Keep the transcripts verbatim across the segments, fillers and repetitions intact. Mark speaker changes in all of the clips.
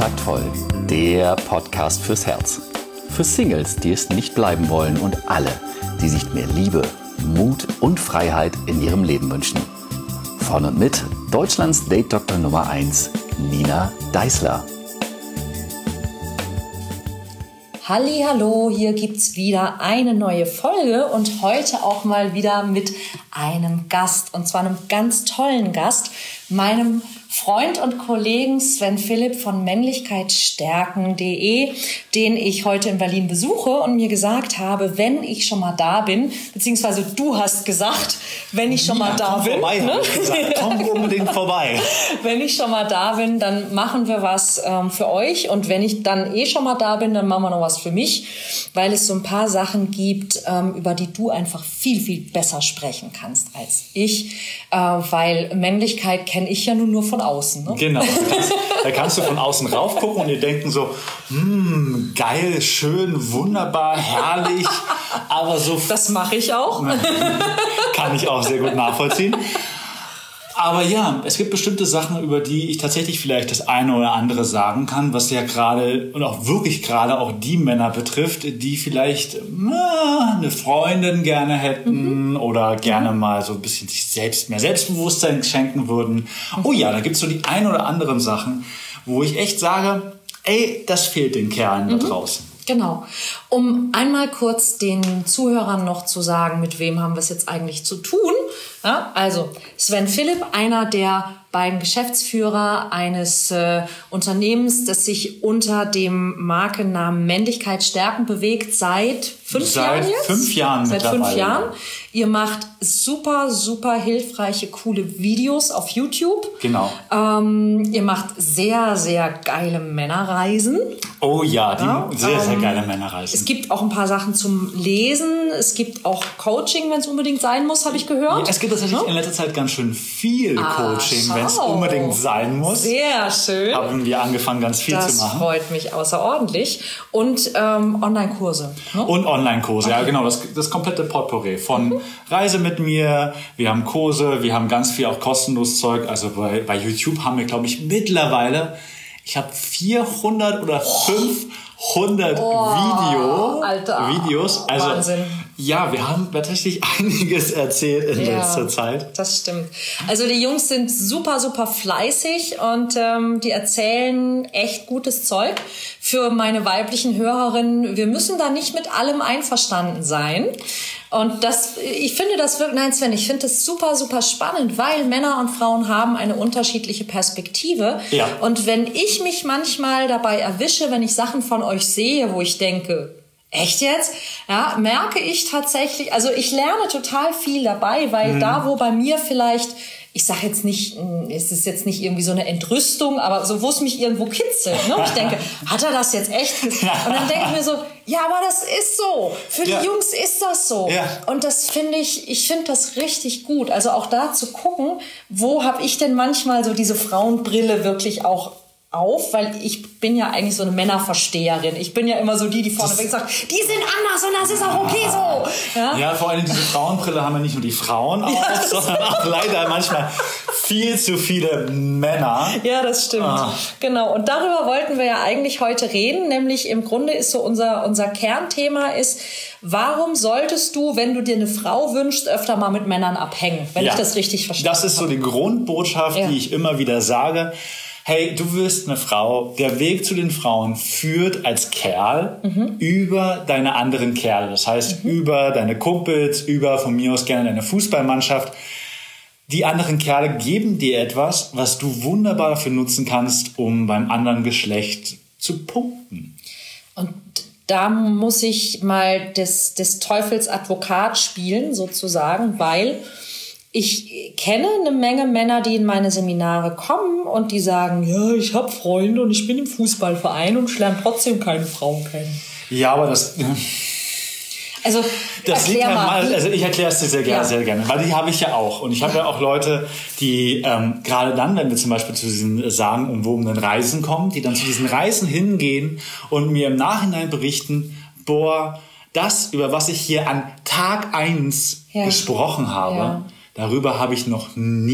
Speaker 1: Taktvoll, der Podcast fürs Herz. Für Singles, die es nicht bleiben wollen und alle, die sich mehr Liebe, Mut und Freiheit in ihrem Leben wünschen. Von und mit Deutschlands Date-Doktor Nummer eins, Nina Deißler.
Speaker 2: Hallihallo, hier gibt's wieder eine neue Folge und heute auch mal wieder mit einem Gast, und zwar einem ganz tollen Gast, meinem Freund und Kollegen Sven Philipp von männlichkeit stärken punkt de, den ich heute in Berlin besuche und mir gesagt habe, wenn ich schon mal da bin, beziehungsweise du hast gesagt, wenn ich schon mal
Speaker 3: ja,
Speaker 2: da
Speaker 3: komm
Speaker 2: bin.
Speaker 3: Vorbei,
Speaker 2: ne?
Speaker 3: ich gesagt. Komm unbedingt vorbei.
Speaker 2: Wenn ich schon mal da bin, dann machen wir was ähm, für euch, und wenn ich dann eh schon mal da bin, dann machen wir noch was für mich, weil es so ein paar Sachen gibt, ähm, über die du einfach viel, viel besser sprechen kannst als ich, äh, weil Männlichkeit kenne ich ja nun nur von außen. Ne?
Speaker 3: Genau, da kannst, da kannst du von außen rauf gucken und dir denken so, hm, geil, schön, wunderbar, herrlich, aber so...
Speaker 2: Das mache ich auch.
Speaker 3: Kann ich auch sehr gut nachvollziehen. Aber ja, es gibt bestimmte Sachen, über die ich tatsächlich vielleicht das eine oder andere sagen kann, was ja gerade und auch wirklich gerade auch die Männer betrifft, die vielleicht na, eine Freundin gerne hätten mhm. oder gerne mal so ein bisschen sich selbst mehr Selbstbewusstsein schenken würden. Oh ja, da gibt es so die ein oder anderen Sachen, wo ich echt sage, ey, das fehlt den Kerlen da draußen.
Speaker 2: Genau. Um einmal kurz den Zuhörern noch zu sagen, mit wem haben wir es jetzt eigentlich zu tun. Ja, also Sven Philipp, einer der beiden Geschäftsführer eines äh, Unternehmens, das sich unter dem Markennamen männlichkeit stärken bewegt, seit fünf
Speaker 3: seit
Speaker 2: Jahren jetzt?
Speaker 3: fünf Jahren
Speaker 2: Seit
Speaker 3: mittlerweile.
Speaker 2: fünf Jahren. Ihr macht super, super hilfreiche, coole Videos auf YouTube.
Speaker 3: Genau.
Speaker 2: Ähm, ihr macht sehr, sehr geile Männerreisen.
Speaker 3: Oh ja, die
Speaker 2: Ja,
Speaker 3: sehr, sehr
Speaker 2: ähm,
Speaker 3: geile Männerreisen.
Speaker 2: Es gibt auch ein paar Sachen zum Lesen. Es gibt auch Coaching, wenn es unbedingt sein muss, habe ich gehört.
Speaker 3: Ja, es gibt tatsächlich
Speaker 2: ja?
Speaker 3: in letzter Zeit ganz schön viel
Speaker 2: Ah,
Speaker 3: Coaching,
Speaker 2: schau.
Speaker 3: wenn es unbedingt sein muss.
Speaker 2: Sehr schön.
Speaker 3: Haben wir angefangen, ganz viel
Speaker 2: Das
Speaker 3: zu machen.
Speaker 2: freut mich außerordentlich. Und ähm, Online-Kurse. Ne?
Speaker 3: Und Online-Kurse,
Speaker 2: Okay.
Speaker 3: ja genau, das, das komplette Potpourri von mhm. Reise mit mir, wir haben Kurse, wir haben ganz viel auch kostenlos Zeug. Also bei, bei YouTube haben wir, glaube ich, mittlerweile, ich habe vierhundert oder fünfhundert
Speaker 2: Oh,
Speaker 3: Video,
Speaker 2: Alter.
Speaker 3: Videos. Also,
Speaker 2: Wahnsinn.
Speaker 3: ja, wir haben tatsächlich einiges erzählt in
Speaker 2: Ja,
Speaker 3: letzter Zeit.
Speaker 2: Das stimmt. Also die Jungs sind super, super fleißig und ähm, die erzählen echt gutes Zeug. Für meine weiblichen Hörerinnen, wir müssen da nicht mit allem einverstanden sein. Und das, ich finde das wirklich, nein Sven, ich finde das super, super spannend, weil Männer und Frauen haben eine unterschiedliche Perspektive.
Speaker 3: Ja.
Speaker 2: Und wenn ich mich manchmal dabei erwische, wenn ich Sachen von euch sehe, wo ich denke, echt jetzt? Ja, merke ich tatsächlich, also ich lerne total viel dabei, weil mhm. da, wo bei mir vielleicht, ich sage jetzt nicht, es ist jetzt nicht irgendwie so eine Entrüstung, aber so, wo es mich irgendwo kitzelt. Ne? Ich denke, hat er das jetzt echt gesagt? Und dann denke ich mir so, ja, aber das ist so. Für die
Speaker 3: ja.
Speaker 2: Jungs ist das so.
Speaker 3: Ja.
Speaker 2: Und das finde ich, ich finde das richtig gut. Also auch da zu gucken, wo habe ich denn manchmal so diese Frauenbrille wirklich auch auf, weil ich bin ja eigentlich so eine Männerversteherin. Ich bin ja immer so die, die vorneweg sagt, die sind anders und das ist auch okay so. Ja,
Speaker 3: ja, vor allem diese Frauenbrille haben ja nicht nur die Frauen auf, ja, sondern auch leider manchmal viel zu viele Männer.
Speaker 2: Ja, das stimmt. Ah. Genau. Und darüber wollten wir ja eigentlich heute reden. Nämlich im Grunde ist so unser, unser Kernthema ist, warum solltest du, wenn du dir eine Frau wünschst, öfter mal mit Männern abhängen? Wenn ja, ich das richtig verstehe.
Speaker 3: Das ist so die Grundbotschaft, ja. die ich immer wieder sage. Hey, du wirst eine Frau, der Weg zu den Frauen führt als Kerl mhm. über deine anderen Kerle. Das heißt, mhm. über deine Kumpels, über von mir aus gerne deine Fußballmannschaft. Die anderen Kerle geben dir etwas, was du wunderbar dafür nutzen kannst, um beim anderen Geschlecht zu punkten.
Speaker 2: Und da muss ich mal des, des Teufels Advokat spielen, sozusagen, weil ich kenne eine Menge Männer, die in meine Seminare kommen und die sagen, ja, ich habe Freunde und ich bin im Fußballverein und ich lerne trotzdem keine Frauen kennen.
Speaker 3: Ja, aber das...
Speaker 2: Also,
Speaker 3: das liegt
Speaker 2: erklär
Speaker 3: mal,
Speaker 2: mal.
Speaker 3: Also ich erkläre es dir sehr gerne, ja. sehr gerne, weil die habe ich ja auch. Und ich habe ja auch Leute, die ähm, gerade dann, wenn wir zum Beispiel zu diesen sagenumwobenen Reisen kommen, die dann zu diesen Reisen hingehen und mir im Nachhinein berichten, boah, das, über was ich hier an Tag eins ja. gesprochen habe, ja. darüber habe ich noch nie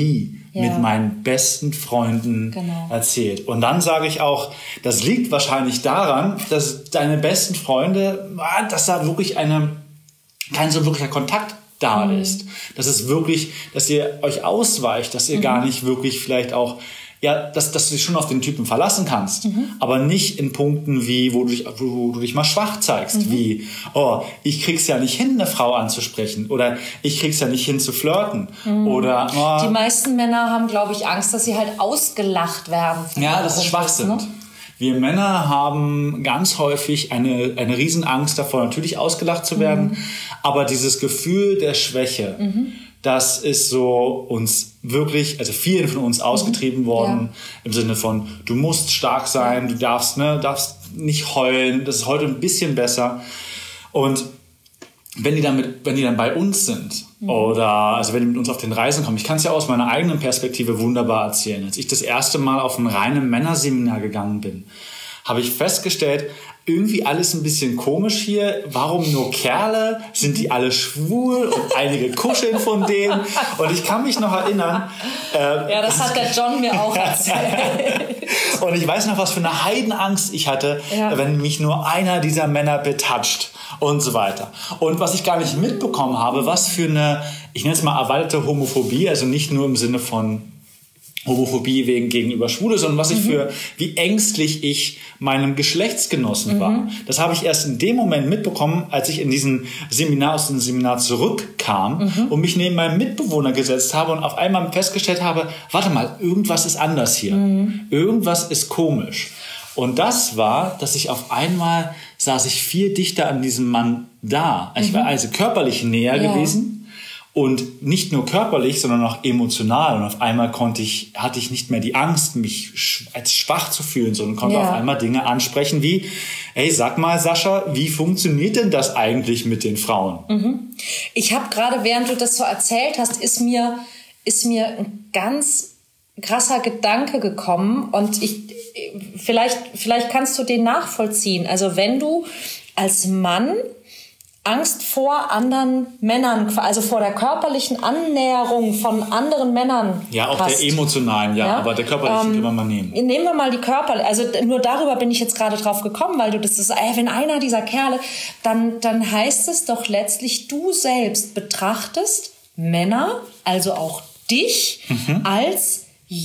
Speaker 2: ja.
Speaker 3: mit meinen besten Freunden
Speaker 2: genau.
Speaker 3: erzählt. Und dann sage ich auch, das liegt wahrscheinlich daran, dass deine besten Freunde, dass da wirklich eine, kein so wirklicher Kontakt da
Speaker 2: mhm.
Speaker 3: ist. Das ist wirklich, dass ihr euch ausweicht, dass ihr mhm. gar nicht wirklich vielleicht auch, ja, dass, dass du dich schon auf den Typen verlassen kannst, mhm. aber nicht in Punkten wie, wo du dich, wo du dich mal schwach zeigst, mhm. wie, oh, ich krieg's ja nicht hin, eine Frau anzusprechen oder ich krieg's ja nicht hin zu flirten mhm. oder, oh,
Speaker 2: die meisten Männer haben, glaube ich, Angst, dass sie halt ausgelacht werden.
Speaker 3: Ja, das ist Schwachsinn. Ne? Wir Männer haben ganz häufig eine, eine Riesenangst davor, natürlich ausgelacht zu werden, mhm. aber dieses Gefühl der Schwäche, mhm. das ist so uns wirklich, also vielen von uns ausgetrieben worden, ja. im Sinne von, du musst stark sein, du darfst, ne, darfst nicht heulen, das ist heute ein bisschen besser. Und wenn die dann, mit, wenn die dann bei uns sind, mhm. oder also wenn die mit uns auf den Reisen kommen, ich kann es ja aus meiner eigenen Perspektive wunderbar erzählen. Als ich das erste Mal auf ein reines Männerseminar gegangen bin, habe ich festgestellt, irgendwie alles ein bisschen komisch hier. Warum nur Kerle? Sind die alle schwul? Und einige kuscheln von denen. Und ich kann mich noch erinnern.
Speaker 2: Äh, ja, das hat der John mir auch erzählt.
Speaker 3: Und ich weiß noch, was für eine Heidenangst ich hatte, ja. wenn mich nur einer dieser Männer betatscht und so weiter. Und was ich gar nicht mitbekommen habe, was für eine, ich nenne es mal erweiterte Homophobie, also nicht nur im Sinne von Homophobie wegen gegenüber Schwule, sondern was ich mhm. für, wie ängstlich ich meinem Geschlechtsgenossen mhm. war. Das habe ich erst in dem Moment mitbekommen, als ich in diesem Seminar, aus dem Seminar zurückkam mhm. und mich neben meinem Mitbewohner gesetzt habe und auf einmal festgestellt habe, warte mal, irgendwas ist anders hier. Mhm. Irgendwas ist komisch. Und das war, dass ich auf einmal saß ich viel dichter an diesem Mann da. Ich mhm. war also körperlich näher ja. gewesen. Und nicht nur körperlich, sondern auch emotional. Und auf einmal konnte ich, hatte ich nicht mehr die Angst, mich als schwach zu fühlen, sondern konnte ja. auf einmal Dinge ansprechen wie, hey, sag mal, Sascha, wie funktioniert denn das eigentlich mit den Frauen?
Speaker 2: Mhm. Ich habe gerade, während du das so erzählt hast, ist mir, ist mir ein ganz krasser Gedanke gekommen. Und ich, vielleicht, vielleicht kannst du den nachvollziehen. Also wenn du als Mann Angst vor anderen Männern, also vor der körperlichen Annäherung von anderen Männern.
Speaker 3: Ja, auch
Speaker 2: hast.
Speaker 3: Der emotionalen, ja, ja, aber der körperlichen ähm, können wir mal nehmen.
Speaker 2: Nehmen wir mal die körperliche, also nur darüber bin ich jetzt gerade drauf gekommen, weil du das ist, ey, wenn einer dieser Kerle, dann, dann heißt es doch letztlich, du selbst betrachtest Männer, also auch dich, mhm. als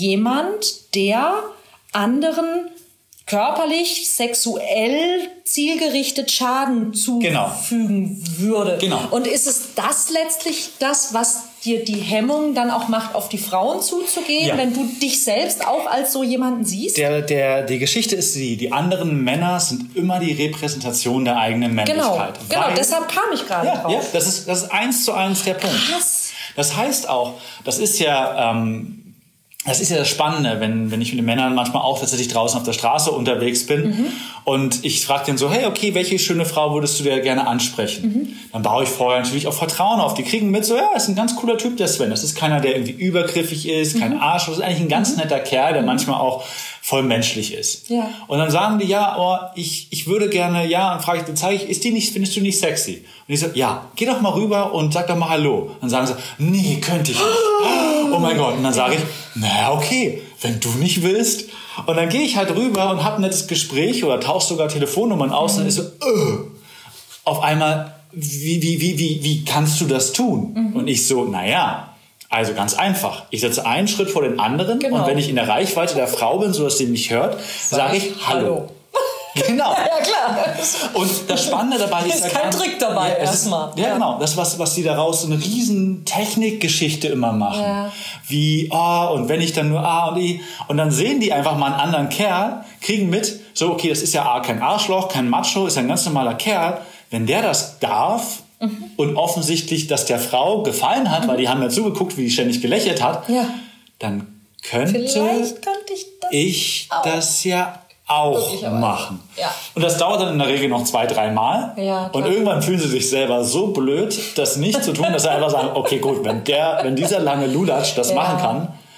Speaker 2: jemand, der anderen körperlich, sexuell, zielgerichtet Schaden zufügen genau. würde.
Speaker 3: Genau.
Speaker 2: Und ist es das letztlich das, was dir die Hemmung dann auch macht, auf die Frauen zuzugehen, ja. wenn du dich selbst auch als so jemanden siehst?
Speaker 3: Der, der, die Geschichte ist die, die anderen Männer sind immer die Repräsentation der eigenen Männlichkeit.
Speaker 2: Genau, genau. Deshalb kam ich gerade
Speaker 3: ja,
Speaker 2: drauf.
Speaker 3: Ja, das ist, das ist eins zu eins der Punkt.
Speaker 2: Krass.
Speaker 3: Das heißt auch, das ist ja... Ähm, Das ist ja das Spannende, wenn, wenn ich mit den Männern manchmal auch tatsächlich draußen auf der Straße unterwegs bin mhm. und ich frage den so, hey, okay, welche schöne Frau würdest du dir gerne ansprechen? Mhm. Dann baue ich vorher natürlich auch Vertrauen auf. Die kriegen mit so, ja, das ist ein ganz cooler Typ, der Sven. Das ist keiner, der irgendwie übergriffig ist, kein mhm. Arsch. Das ist eigentlich ein ganz netter Kerl, der manchmal auch voll menschlich ist.
Speaker 2: Ja.
Speaker 3: Und dann sagen die, ja, oh, ich, ich würde gerne, ja, und frage ich, dann zeige ich, ist die nicht, findest du nicht sexy? Und ich so, ja, geh doch mal rüber und sag doch mal Hallo. Dann sagen sie, nee, könnte ich nicht. Oh mein Gott. Und dann sage ich, naja, okay, wenn du nicht willst. Und dann gehe ich halt rüber und habe ein nettes Gespräch oder tausche sogar Telefonnummern aus. Mhm. Und ist so, äh, auf einmal, wie, wie, wie, wie, wie kannst du das tun? Mhm. Und ich so, naja, also ganz einfach. Ich setze einen Schritt vor den anderen genau. und wenn ich in der Reichweite der Frau bin, sodass sie mich hört, sage ich Hallo. Hallo. Genau.
Speaker 2: Ja, klar.
Speaker 3: Und das Spannende dabei ist...
Speaker 2: ist kein Trick dabei
Speaker 3: ja,
Speaker 2: erstmal.
Speaker 3: Ja, ja, genau. Das, was, was die daraus so eine riesen Technikgeschichte immer machen.
Speaker 2: Ja.
Speaker 3: Wie, ah, oh, und wenn ich dann nur A und I... Und dann sehen die einfach mal einen anderen Kerl, kriegen mit, so, okay, das ist ja A, kein Arschloch, kein Macho, ist ein ganz normaler Kerl. Wenn der das darf mhm. und offensichtlich das der Frau gefallen hat, mhm. weil die haben ja zugeguckt, wie die ständig gelächelt hat,
Speaker 2: ja.
Speaker 3: dann könnte,
Speaker 2: Vielleicht könnte ich das,
Speaker 3: ich
Speaker 2: auch.
Speaker 3: das ja auch machen.
Speaker 2: Ja.
Speaker 3: Und das dauert dann in der Regel noch zwei, drei Mal.
Speaker 2: Ja,
Speaker 3: und irgendwann fühlen sie sich selber so blöd, das nicht zu tun, dass sie einfach sagen, okay, gut, wenn der, wenn dieser lange Lulatsch das
Speaker 2: ja.
Speaker 3: machen kann,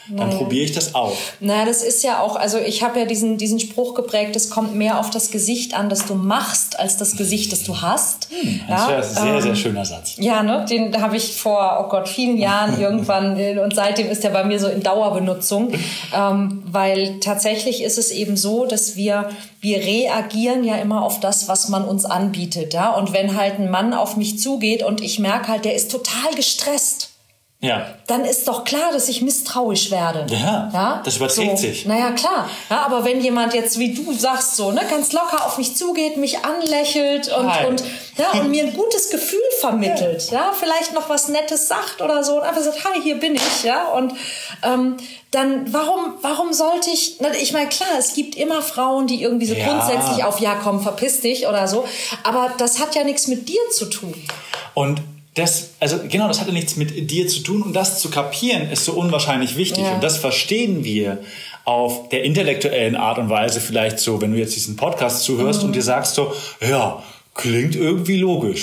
Speaker 3: dann naja. probiere ich das auch.
Speaker 2: Na, das ist ja auch, also ich habe ja diesen, diesen Spruch geprägt, es kommt mehr auf das Gesicht an, das du machst, als das Gesicht, das du hast.
Speaker 3: Hm, das ja, ist ein sehr, ähm, sehr schöner Satz.
Speaker 2: Ja, ne, den habe ich vor, oh Gott, vielen Jahren irgendwann und seitdem ist der bei mir so in Dauerbenutzung, ähm, weil tatsächlich ist es eben so, dass wir, wir reagieren ja immer auf das, was man uns anbietet, ja, und wenn halt ein Mann auf mich zugeht und ich merke halt, der ist total gestresst,
Speaker 3: ja.
Speaker 2: dann ist doch klar, dass ich misstrauisch werde.
Speaker 3: Ja, ja? Das überträgt
Speaker 2: so.
Speaker 3: sich.
Speaker 2: Naja, klar. Ja, aber wenn jemand jetzt, wie du sagst, so ne, ganz locker auf mich zugeht, mich anlächelt und, und, ja, und mir ein gutes Gefühl vermittelt, ja. ja, vielleicht noch was Nettes sagt oder so und einfach sagt, hi, hier bin ich, ja, und ähm, dann warum, warum sollte ich, na, ich meine, klar, es gibt immer Frauen, die irgendwie so ja. grundsätzlich auf, ja, komm, verpiss dich oder so, aber das hat ja nichts mit dir zu tun.
Speaker 3: Und Das, also genau, das hatte nichts mit dir zu tun und das zu kapieren ist so unwahrscheinlich wichtig ja. und das verstehen wir auf der intellektuellen Art und Weise vielleicht so, wenn du jetzt diesen Podcast zuhörst mhm. und dir sagst so, ja, klingt irgendwie logisch.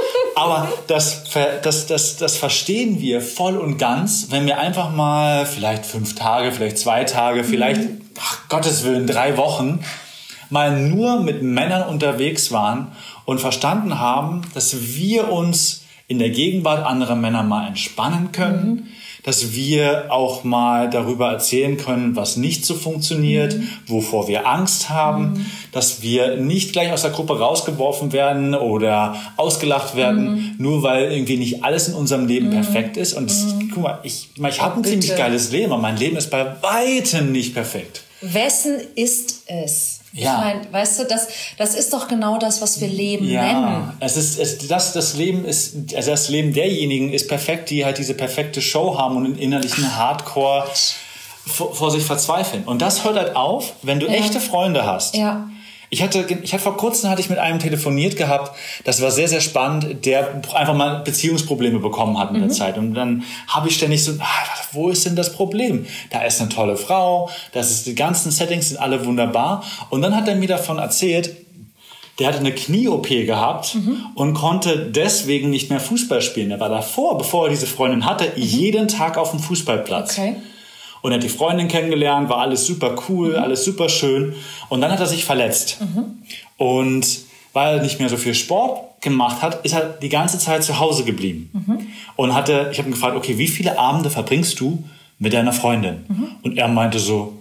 Speaker 3: Aber das, das, das, das verstehen wir voll und ganz, wenn wir einfach mal vielleicht fünf Tage, vielleicht zwei Tage, vielleicht, mhm. ach, Gottes Willen, drei Wochen mal nur mit Männern unterwegs waren und verstanden haben, dass wir uns in der Gegenwart anderer Männer mal entspannen können, mhm. dass wir auch mal darüber erzählen können, was nicht so funktioniert, mhm. wovor wir Angst haben, mhm. dass wir nicht gleich aus der Gruppe rausgeworfen werden oder ausgelacht werden, mhm. nur weil irgendwie nicht alles in unserem Leben mhm. perfekt ist. Und das, mhm. guck mal, ich, ich habe ein ziemlich geiles Leben, aber mein Leben ist bei weitem nicht perfekt.
Speaker 2: Wessen ist es?
Speaker 3: Ja.
Speaker 2: Ich meine, weißt du, das, das ist doch genau das, was wir Leben
Speaker 3: ja.
Speaker 2: nennen.
Speaker 3: Es ist, es, das, das Leben ist, also das Leben derjenigen ist perfekt, die halt diese perfekte Show haben und in innerlichen Hardcore vor, vor sich verzweifeln. Und das hört halt auf, wenn du ja. echte Freunde hast.
Speaker 2: Ja.
Speaker 3: Ich hatte, ich hatte vor kurzem hatte ich mit einem telefoniert gehabt, das war sehr, sehr spannend, der einfach mal Beziehungsprobleme bekommen hat in mhm. der Zeit. Und dann habe ich ständig so, ah, wo ist denn das Problem? Da ist eine tolle Frau, das ist, die ganzen Settings sind alle wunderbar. Und dann hat er mir davon erzählt, der hatte eine Knie-O P gehabt mhm. und konnte deswegen nicht mehr Fußball spielen. Er war davor, bevor er diese Freundin hatte, mhm. jeden Tag auf dem Fußballplatz.
Speaker 2: Okay.
Speaker 3: Und er hat die Freundin kennengelernt, war alles super cool, mhm. alles super schön. Und dann hat er sich verletzt. Mhm. Und weil er nicht mehr so viel Sport gemacht hat, ist er die ganze Zeit zu Hause geblieben. Mhm. Und hatte, ich habe ihn gefragt, okay, wie viele Abende verbringst du mit deiner Freundin? Mhm. Und er meinte so,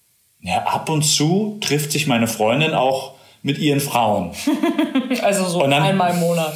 Speaker 3: ja, ab und zu trifft sich meine Freundin auch mit ihren Frauen.
Speaker 2: Also so dann, einmal im Monat.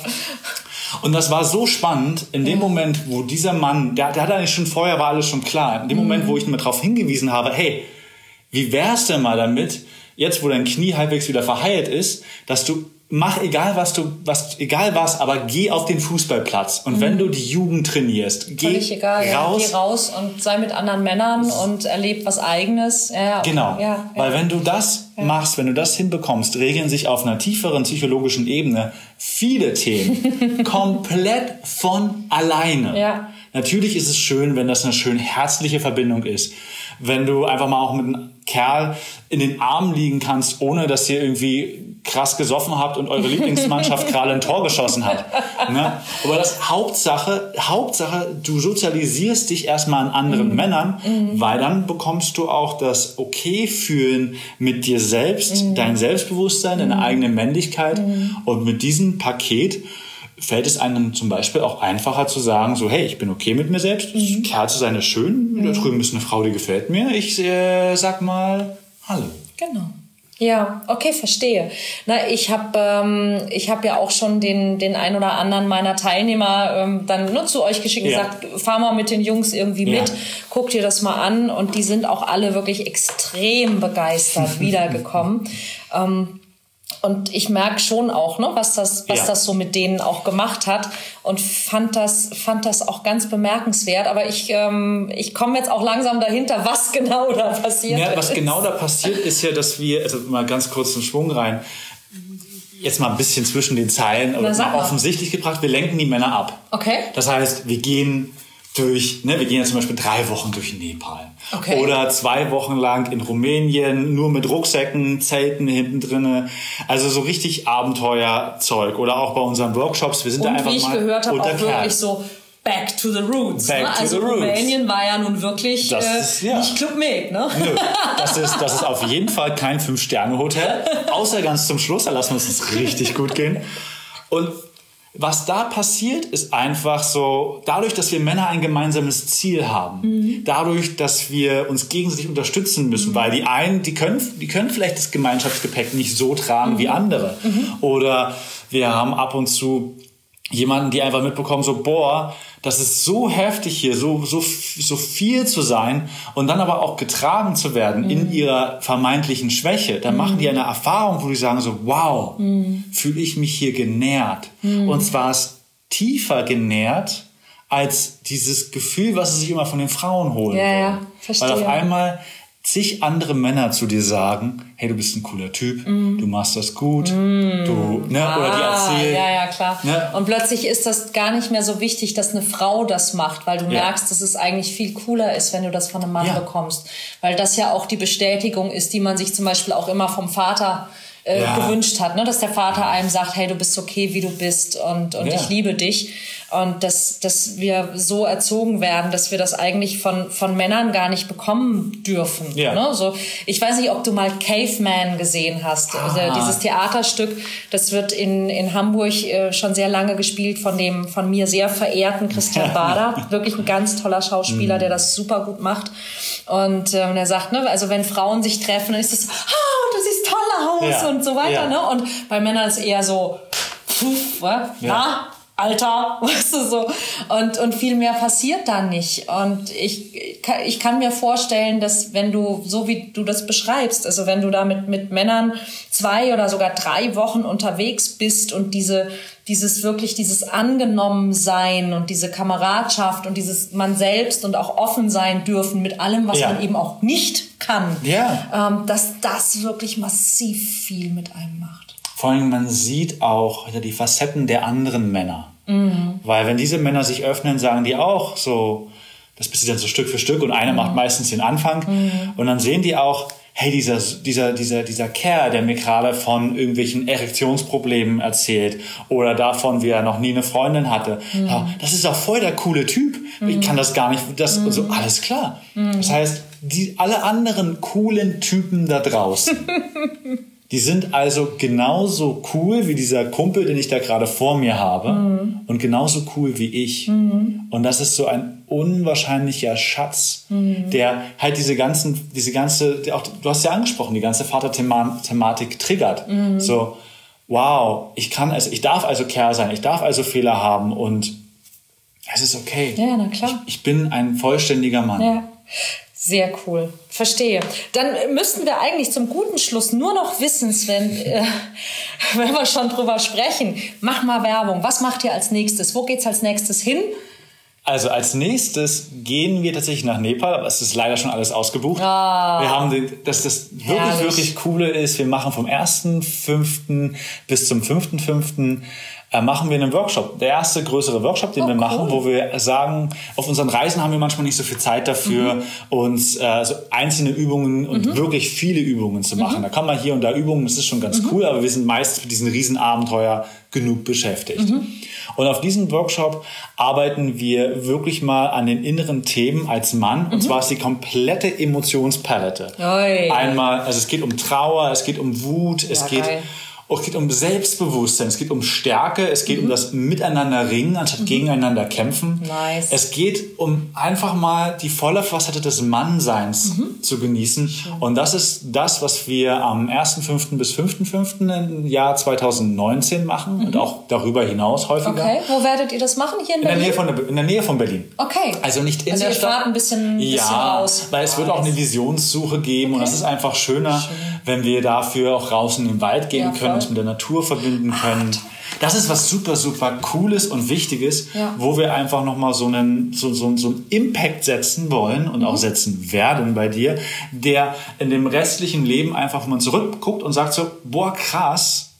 Speaker 3: Und das war so spannend, in dem ja. Moment, wo dieser Mann, der, der hat eigentlich schon vorher, war alles schon klar, in dem mhm. Moment, wo ich ihn mal darauf hingewiesen habe, hey, wie wär's denn mal damit, jetzt wo dein Knie halbwegs wieder verheilt ist, dass du, mach egal was du, was, egal was, aber geh auf den Fußballplatz und mhm. wenn du die Jugend trainierst, geh
Speaker 2: Völlig egal,
Speaker 3: raus.
Speaker 2: Ja, geh raus und sei mit anderen Männern und erleb was Eigenes. Ja,
Speaker 3: genau,
Speaker 2: ja, ja.
Speaker 3: weil wenn du das ja. machst, wenn du das hinbekommst, regeln sich auf einer tieferen psychologischen Ebene viele Themen komplett von alleine.
Speaker 2: Ja.
Speaker 3: Natürlich ist es schön, wenn das eine schön herzliche Verbindung ist. Wenn du einfach mal auch mit einem Kerl in den Armen liegen kannst, ohne dass ihr irgendwie krass gesoffen habt und eure Lieblingsmannschaft gerade ein Tor geschossen hat. Ne? Aber das Hauptsache, Hauptsache, du sozialisierst dich erstmal an anderen mhm. Männern, mhm. weil dann bekommst du auch das Okay-Fühlen mit dir selbst, mhm. dein Selbstbewusstsein, deine mhm. eigene Männlichkeit. Mhm. Und mit diesem Paket fällt es einem zum Beispiel auch einfacher zu sagen, so, hey, ich bin okay mit mir selbst, mhm. Kerl zu sein ist schön, mhm. da drüben ist eine Frau, die gefällt mir, ich äh, sag mal, hallo.
Speaker 2: Genau. Ja, okay, verstehe. Na, ich habe ähm, ich habe ja auch schon den den ein oder anderen meiner Teilnehmer ähm, dann nur zu euch geschickt und ja. gesagt, fahr mal mit den Jungs irgendwie mit, ja. guck dir das mal an, und die sind auch alle wirklich extrem begeistert wiedergekommen. ähm, Und ich merke schon auch, ne, was das, was ja. das so mit denen auch gemacht hat, und fand das, fand das auch ganz bemerkenswert. Aber ich, ähm, ich komme jetzt auch langsam dahinter, was genau da passiert
Speaker 3: ja,
Speaker 2: ist.
Speaker 3: Was genau da passiert, ist ja, dass wir, also mal ganz kurz einen Schwung rein, jetzt mal ein bisschen zwischen den Zeilen, oder mal offensichtlich gebracht, wir lenken die Männer ab.
Speaker 2: Okay.
Speaker 3: Das heißt, wir gehen durch, ne, wir gehen ja zum Beispiel drei Wochen durch Nepal.
Speaker 2: Okay.
Speaker 3: Oder zwei Wochen lang in Rumänien, nur mit Rucksäcken, Zelten hinten drinne. Also so richtig Abenteuerzeug. Oder auch bei unseren Workshops, wir sind
Speaker 2: und
Speaker 3: da einfach
Speaker 2: wie ich
Speaker 3: mal
Speaker 2: gehört habe, auch
Speaker 3: Kerl.
Speaker 2: wirklich so back to the roots.
Speaker 3: Back
Speaker 2: ne?
Speaker 3: to
Speaker 2: Also
Speaker 3: the roots.
Speaker 2: Rumänien war ja nun wirklich
Speaker 3: Das
Speaker 2: äh,
Speaker 3: ist, ja.
Speaker 2: nicht Club Med, ne?
Speaker 3: Nö, das ist, das ist auf jeden Fall kein Fünf-Sterne-Hotel. Außer ganz zum Schluss, da lassen wir uns das richtig gut gehen. Und was da passiert, ist einfach so, dadurch, dass wir Männer ein gemeinsames Ziel haben, mhm. dadurch, dass wir uns gegenseitig unterstützen müssen, mhm. weil die einen, die können, die können vielleicht das Gemeinschaftsgepäck nicht so tragen mhm. wie andere. Mhm. Oder wir haben ab und zu jemanden, die einfach mitbekommen, so, boah, das ist so heftig hier, so, so, so viel zu sein und dann aber auch getragen zu werden mhm. in ihrer vermeintlichen Schwäche. Dann mhm. machen die eine Erfahrung, wo die sagen so, wow, mhm. fühle ich mich hier genährt. Mhm. Und zwar ist tiefer genährt als dieses Gefühl, was sie sich immer von den Frauen holen
Speaker 2: ja,
Speaker 3: wollen.
Speaker 2: Ja, verstehe.
Speaker 3: Weil auf einmal zig andere Männer zu dir sagen, hey, du bist ein cooler Typ, mm. du machst das gut, mm. du, ne,
Speaker 2: ah,
Speaker 3: oder die erzählen.
Speaker 2: Ja, ja, klar.
Speaker 3: Ne?
Speaker 2: Und plötzlich ist das gar nicht mehr so wichtig, dass eine Frau das macht, weil du ja. merkst, dass es eigentlich viel cooler ist, wenn du das von einem Mann ja. bekommst. Weil das ja auch die Bestätigung ist, die man sich zum Beispiel auch immer vom Vater äh, ja. gewünscht hat, ne? Dass der Vater einem sagt, hey, du bist okay, wie du bist und, und ja. ich liebe dich. Und dass, dass wir so erzogen werden, dass wir das eigentlich von, von Männern gar nicht bekommen dürfen.
Speaker 3: Ja.
Speaker 2: Ne? So, ich weiß nicht, ob du mal Caveman gesehen hast.
Speaker 3: Ah.
Speaker 2: Also dieses Theaterstück, das wird in, in Hamburg äh, schon sehr lange gespielt von dem von mir sehr verehrten Christian Bader. Wirklich ein ganz toller Schauspieler, der das super gut macht. Und ähm, er sagt, ne, also wenn Frauen sich treffen, dann ist es, ah, du siehst toll aus
Speaker 3: ja.
Speaker 2: und so weiter.
Speaker 3: Ja.
Speaker 2: Ne? Und bei Männern ist eher so, pff, ja. na, Alter, weißt du so. Und, und viel mehr passiert da nicht. Und ich, ich kann mir vorstellen, dass wenn du, so wie du das beschreibst, also wenn du da mit, mit Männern zwei oder sogar drei Wochen unterwegs bist und diese, dieses wirklich, dieses Angenommensein und diese Kameradschaft und dieses man selbst und auch offen sein dürfen mit allem, was ja. man eben auch nicht kann,
Speaker 3: ja.
Speaker 2: ähm, dass das wirklich massiv viel mit einem macht.
Speaker 3: Vor allem, man sieht auch die Facetten der anderen Männer. Mhm. Weil wenn diese Männer sich öffnen, sagen die auch so, das passiert dann so Stück für Stück und einer mhm. macht meistens den Anfang. Mhm. Und dann sehen die auch, hey, dieser, dieser, dieser, dieser Kerl, der mir gerade von irgendwelchen Erektionsproblemen erzählt oder davon, wie er noch nie eine Freundin hatte. Mhm. Ja, das ist doch voll der coole Typ. Mhm. Ich kann das gar nicht, das, mhm. so, alles klar. Mhm. Das heißt, die, alle anderen coolen Typen da draußen, die sind also genauso cool wie dieser Kumpel, den ich da gerade vor mir habe mhm. und genauso cool wie ich. Mhm. Und das ist so ein unwahrscheinlicher Schatz, mhm. der halt diese ganzen, diese ganze, auch, du hast ja angesprochen, die ganze Vaterthematik triggert. Mhm. So, wow, ich kann also, ich darf also Kerl sein, ich darf also Fehler haben und es ist okay.
Speaker 2: Ja, na klar.
Speaker 3: Ich, ich bin ein vollständiger Mann.
Speaker 2: Ja. Sehr cool. Verstehe. Dann müssten wir eigentlich zum guten Schluss nur noch wissen, Sven, äh, wenn wir schon drüber sprechen, mach mal Werbung. Was macht ihr als nächstes? Wo geht's als nächstes hin?
Speaker 3: Also als nächstes gehen wir tatsächlich nach Nepal, aber es ist leider schon alles ausgebucht.
Speaker 2: Ah,
Speaker 3: wir haben den, dass das wirklich,
Speaker 2: herrlich.
Speaker 3: wirklich coole ist, wir machen vom ersten fünften bis zum fünften fünften äh, machen wir einen Workshop. Der erste größere Workshop, den
Speaker 2: oh,
Speaker 3: wir
Speaker 2: cool.
Speaker 3: machen, wo wir sagen, auf unseren Reisen haben wir manchmal nicht so viel Zeit dafür, mhm. uns äh, so einzelne Übungen und mhm. wirklich viele Übungen zu machen. Mhm. Da kann man hier und da Übungen, das ist schon ganz mhm. cool, aber wir sind meist für diesen Riesenabenteuer genug beschäftigt. Mhm. Und auf diesem Workshop arbeiten wir wirklich mal an den inneren Themen als Mann. Mhm. Und zwar ist die komplette Emotionspalette.
Speaker 2: Oi.
Speaker 3: Einmal, also es geht um Trauer, es geht um Wut, es
Speaker 2: ja,
Speaker 3: geht...
Speaker 2: geil.
Speaker 3: Es geht um Selbstbewusstsein, es geht um Stärke, es geht mhm. um das Miteinander ringen, anstatt mhm. gegeneinander kämpfen.
Speaker 2: Nice.
Speaker 3: Es geht um einfach mal die volle Facette des Mannseins mhm. zu genießen. Schön. Und das ist das, was wir am ersten fünften bis fünften fünften im Jahr zweitausendneunzehn machen mhm. und auch darüber hinaus häufiger.
Speaker 2: Okay, wo werdet ihr das machen? Hier in,
Speaker 3: in
Speaker 2: Berlin?
Speaker 3: Der Nähe von, in der Nähe von Berlin.
Speaker 2: Okay.
Speaker 3: Also nicht in
Speaker 2: also
Speaker 3: der
Speaker 2: ihr
Speaker 3: Stadt.
Speaker 2: fahrt ein bisschen, bisschen
Speaker 3: ja,
Speaker 2: raus.
Speaker 3: weil es wird auch eine Visionssuche geben okay. und es ist einfach schöner, Schön. wenn wir dafür auch draußen in den Wald gehen ja, können, uns mit der Natur verbinden können. Das ist was super, super Cooles und Wichtiges, ja. wo wir einfach nochmal so einen, so, so, so einen Impact setzen wollen und mhm. auch setzen werden bei dir, der in dem restlichen Leben einfach, wo man zurückguckt und sagt so, boah, krass,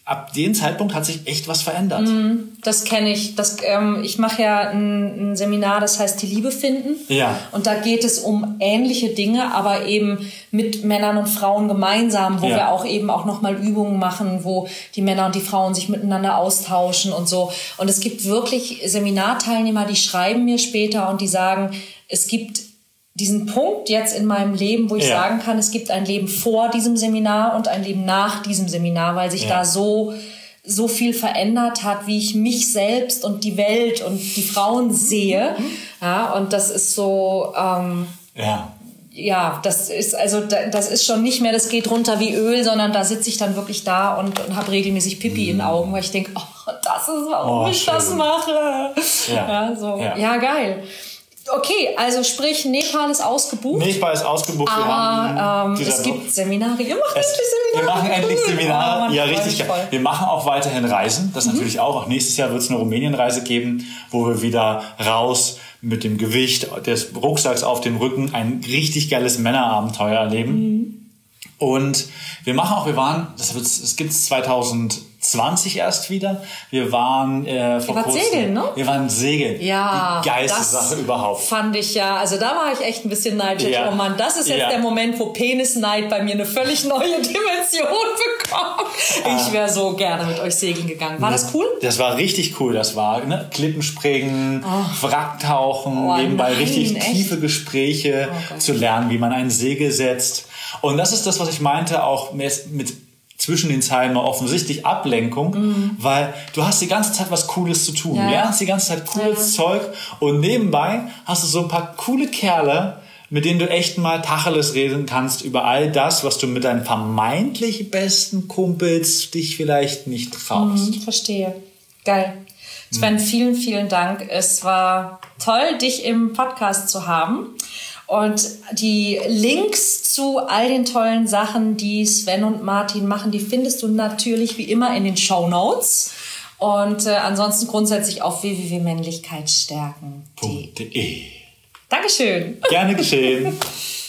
Speaker 3: ab dem Zeitpunkt hat sich echt was verändert.
Speaker 2: Das kenne ich. Das, ähm, ich mache ja ein, ein Seminar, das heißt die Liebe finden.
Speaker 3: Ja.
Speaker 2: Und da geht es um ähnliche Dinge, aber eben mit Männern und Frauen gemeinsam, wo
Speaker 3: ja.
Speaker 2: wir auch eben auch nochmal Übungen machen, wo die Männer und die Frauen sich miteinander austauschen und so. Und es gibt wirklich Seminarteilnehmer, die schreiben mir später und die sagen, es gibt diesen Punkt jetzt in meinem Leben, wo ich ja. sagen kann, es gibt ein Leben vor diesem Seminar und ein Leben nach diesem Seminar, weil sich ja. da so, so viel verändert hat, wie ich mich selbst und die Welt und die Frauen sehe. Ja, und das ist so, ähm,
Speaker 3: ja.
Speaker 2: ja, das ist, also, das ist schon nicht mehr, das geht runter wie Öl, sondern da sitze ich dann wirklich da und, und habe regelmäßig Pipi mm. in den Augen, weil ich denke, oh, das ist, warum oh, ich schön. das mache. Ja, ja so, ja. ja, geil. Okay, also sprich, Nepal ist ausgebucht.
Speaker 3: Nepal ist ausgebucht.
Speaker 2: Aber ähm, es gibt Seminare. Ihr macht
Speaker 3: es,
Speaker 2: endlich Seminare.
Speaker 3: Wir machen endlich Seminare.
Speaker 2: Oh,
Speaker 3: ja, richtig geil. Wir machen auch weiterhin Reisen. Das mhm. natürlich auch. Auch nächstes Jahr wird es eine Rumänien-Reise geben, wo wir wieder raus mit dem Gewicht des Rucksacks auf dem Rücken ein richtig geiles Männerabenteuer erleben. Mhm. Und wir machen auch, wir waren, das, das gibt es zwanzig zwanzig erst wieder. Wir waren äh, vor
Speaker 2: Ihr wart
Speaker 3: kurzem,
Speaker 2: segeln, ne?
Speaker 3: Wir waren segeln.
Speaker 2: Ja,
Speaker 3: die geilste
Speaker 2: das
Speaker 3: Sache überhaupt.
Speaker 2: Fand ich ja, also da war ich echt ein bisschen neidisch.
Speaker 3: Ja.
Speaker 2: Oh Mann, das ist jetzt ja. der Moment, wo Penisneid bei mir eine völlig neue Dimension bekommt. Ich wäre so gerne mit euch segeln gegangen. War das cool?
Speaker 3: Das war richtig cool. Das war ne? Klippenspringen, oh. Wracktauchen,
Speaker 2: oh,
Speaker 3: nebenbei
Speaker 2: nein,
Speaker 3: richtig
Speaker 2: echt?
Speaker 3: tiefe Gespräche oh, zu lernen, wie man ein Segel setzt. Und das ist das, was ich meinte, auch mit, mit zwischen den Zeilen mal offensichtlich Ablenkung, mhm. weil du hast die ganze Zeit was Cooles zu tun.
Speaker 2: Ja.
Speaker 3: Du lernst die ganze Zeit cooles ja. Zeug und nebenbei hast du so ein paar coole Kerle, mit denen du echt mal Tacheles reden kannst über all das, was du mit deinen vermeintlich besten Kumpels dich vielleicht nicht traust.
Speaker 2: Mhm, verstehe. Geil. Sven, mhm. vielen, vielen Dank. Es war toll, dich im Podcast zu haben. Und die Links zu all den tollen Sachen, die Sven und Martin machen, die findest du natürlich wie immer in den Shownotes. Und äh, ansonsten grundsätzlich auf w w w punkt männlichkeitsstärken punkt d e. Dankeschön.
Speaker 3: Gerne geschehen.